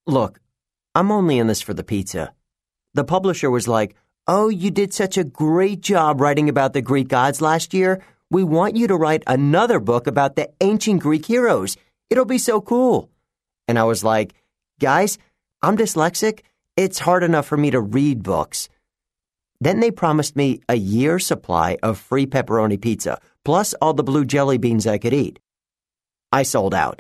Look, I'm only in this for the pizza. The publisher was like, "Oh, you did such a great job writing about the Greek gods last year. We want you to write another book about the ancient Greek heroes. It'll be so cool." And I was like, "Guys, I'm dyslexic. It's hard enough for me to read books." Then they promised me a year's supply of free pepperoni pizza, plus all the blue jelly beans I could eat. I sold out.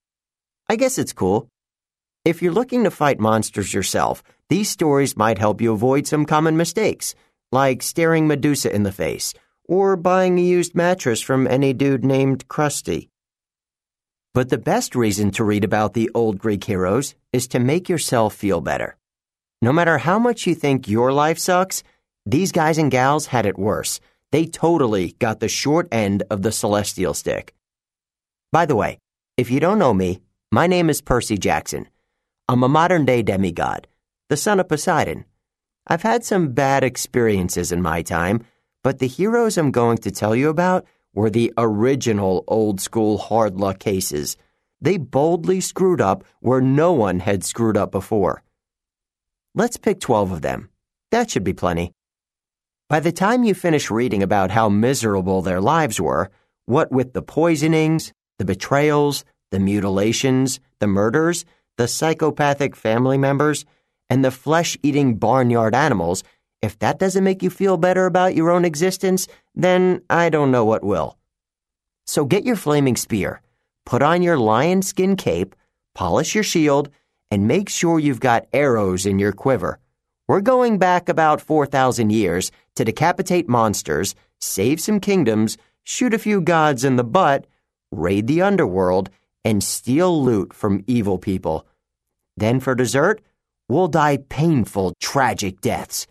I guess it's cool. If you're looking to fight monsters yourself, these stories might help you avoid some common mistakes, like staring Medusa in the face, or buying a used mattress from any dude named Krusty. But the best reason to read about the old Greek heroes is to make yourself feel better. No matter how much you think your life sucks, these guys and gals had it worse. They totally got the short end of the celestial stick. By the way, if you don't know me, my name is Percy Jackson. I'm a modern-day demigod, the son of Poseidon. I've had some bad experiences in my time, but the heroes I'm going to tell you about were the original old-school hard luck cases. They boldly screwed up where no one had screwed up before. Let's pick 12 of them. That should be plenty. By the time you finish reading about how miserable their lives were, what with the poisonings, the betrayals, the mutilations, the murders, the psychopathic family members, and the flesh-eating barnyard animals, if that doesn't make you feel better about your own existence, then I don't know what will. So get your flaming spear, put on your lion skin cape, polish your shield, and make sure you've got arrows in your quiver. We're going back about 4,000 years to decapitate monsters, save some kingdoms, shoot a few gods in the butt, raid the underworld, and steal loot from evil people. Then for dessert, we'll die painful, tragic deaths.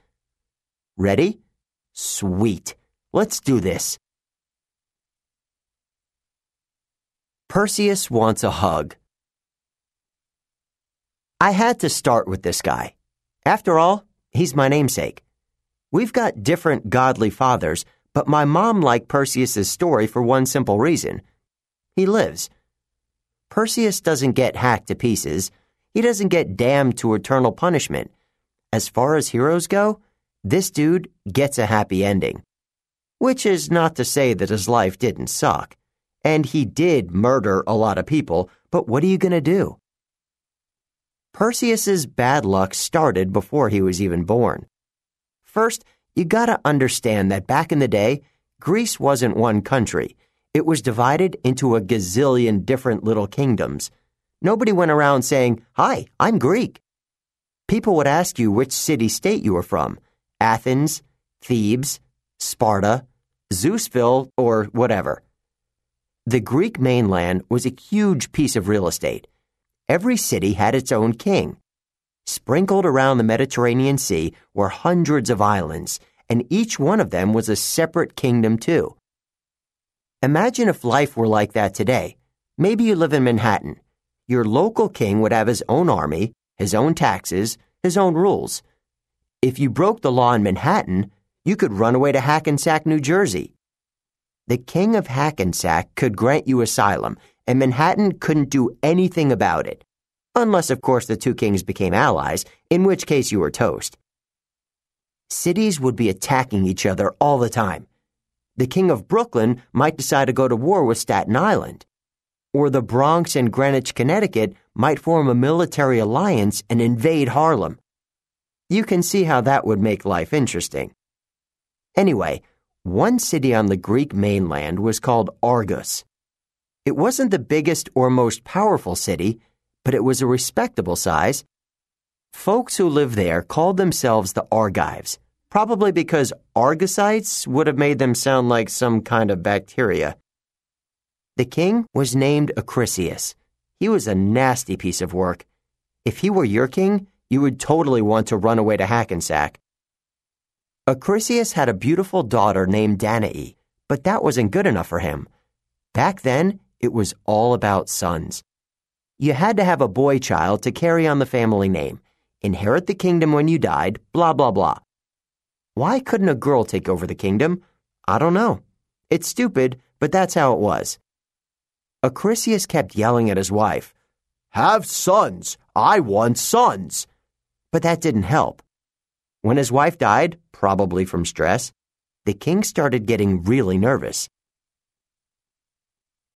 Ready? Sweet. Let's do this. Perseus wants a hug. I had to start with this guy. After all, he's my namesake. We've got different godly fathers, but my mom liked Perseus's story for one simple reason. He lives. Perseus doesn't get hacked to pieces. He doesn't get damned to eternal punishment. As far as heroes go, this dude gets a happy ending. Which is not to say that his life didn't suck. And he did murder a lot of people, but what are you going to do? Perseus's bad luck started before he was even born. First, you gotta understand that back in the day, Greece wasn't one country. It was divided into a gazillion different little kingdoms. Nobody went around saying, "Hi, I'm Greek." People would ask you which city-state you were from. Athens, Thebes, Sparta, Zeusville, or whatever. The Greek mainland was a huge piece of real estate. Every city had its own king. Sprinkled around the Mediterranean Sea were hundreds of islands, and each one of them was a separate kingdom too. Imagine if life were like that today. Maybe you live in Manhattan. Your local king would have his own army, his own taxes, his own rules. If you broke the law in Manhattan, you could run away to Hackensack, New Jersey. The king of Hackensack could grant you asylum, and Manhattan couldn't do anything about it. Unless, of course, the two kings became allies, in which case you were toast. Cities would be attacking each other all the time. The king of Brooklyn might decide to go to war with Staten Island. Or the Bronx and Greenwich, Connecticut might form a military alliance and invade Harlem. You can see how that would make life interesting. Anyway, one city on the Greek mainland was called Argos. It wasn't the biggest or most powerful city, but it was a respectable size. Folks who lived there called themselves the Argives, probably because Argosites would have made them sound like some kind of bacteria. The king was named Acrisius. He was a nasty piece of work. If he were your king, you would totally want to run away to Hackensack. Acrisius had a beautiful daughter named Danae, but that wasn't good enough for him. Back then, it was all about sons. You had to have a boy child to carry on the family name, inherit the kingdom when you died, blah, blah, blah. Why couldn't a girl take over the kingdom? I don't know. It's stupid, but that's how it was. Acrisius kept yelling at his wife, "Have sons. I want sons." But that didn't help. When his wife died, probably from stress, the king started getting really nervous.